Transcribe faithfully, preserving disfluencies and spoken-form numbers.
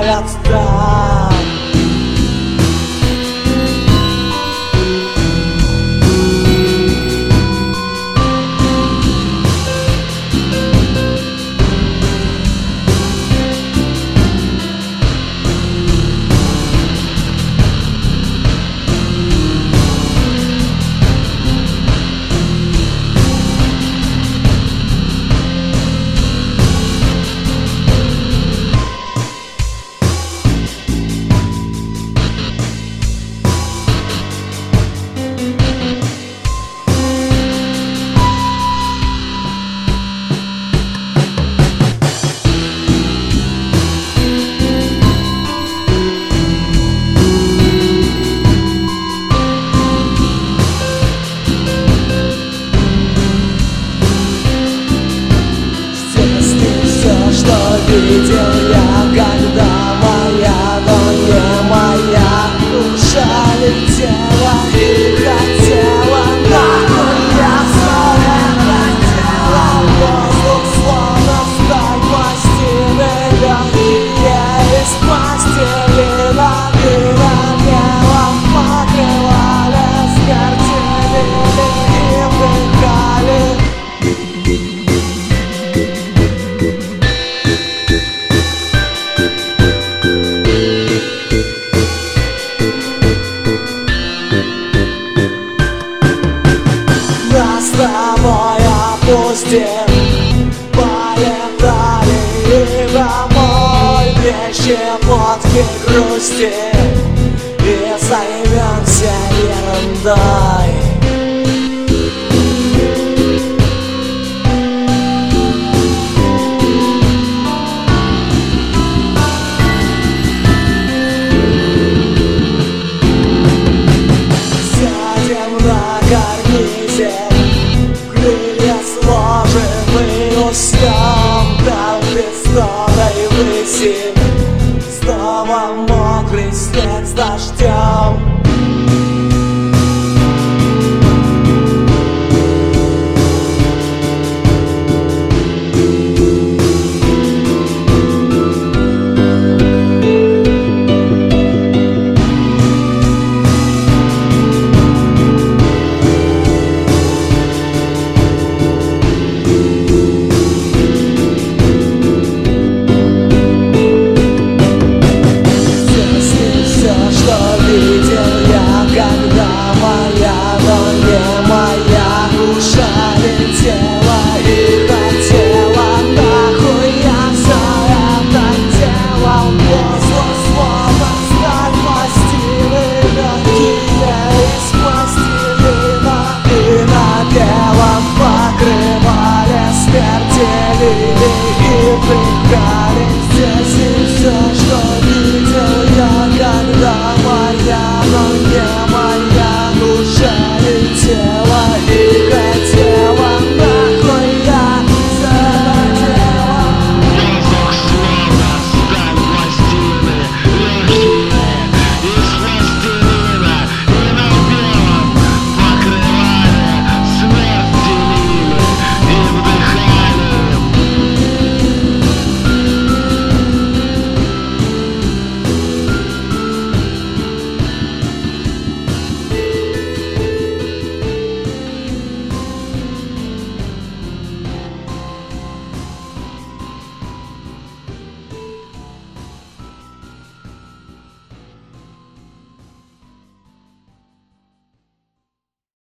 оставят там. Что видел я, когда моя, но не моя душа летела и хотела. Нахуй я снова хотела. Воздух словно сталь, пластины легкие из пластилина. Белым мелом покрывали, скартинили и вдыхали. Нас с тобой опустим, полетали и домой, без щепотки грусти, и займемся ерундой. Сядем на карнизе, крылья сложим и уснем до бесстонной выси. Снова мокрый снег с дождем.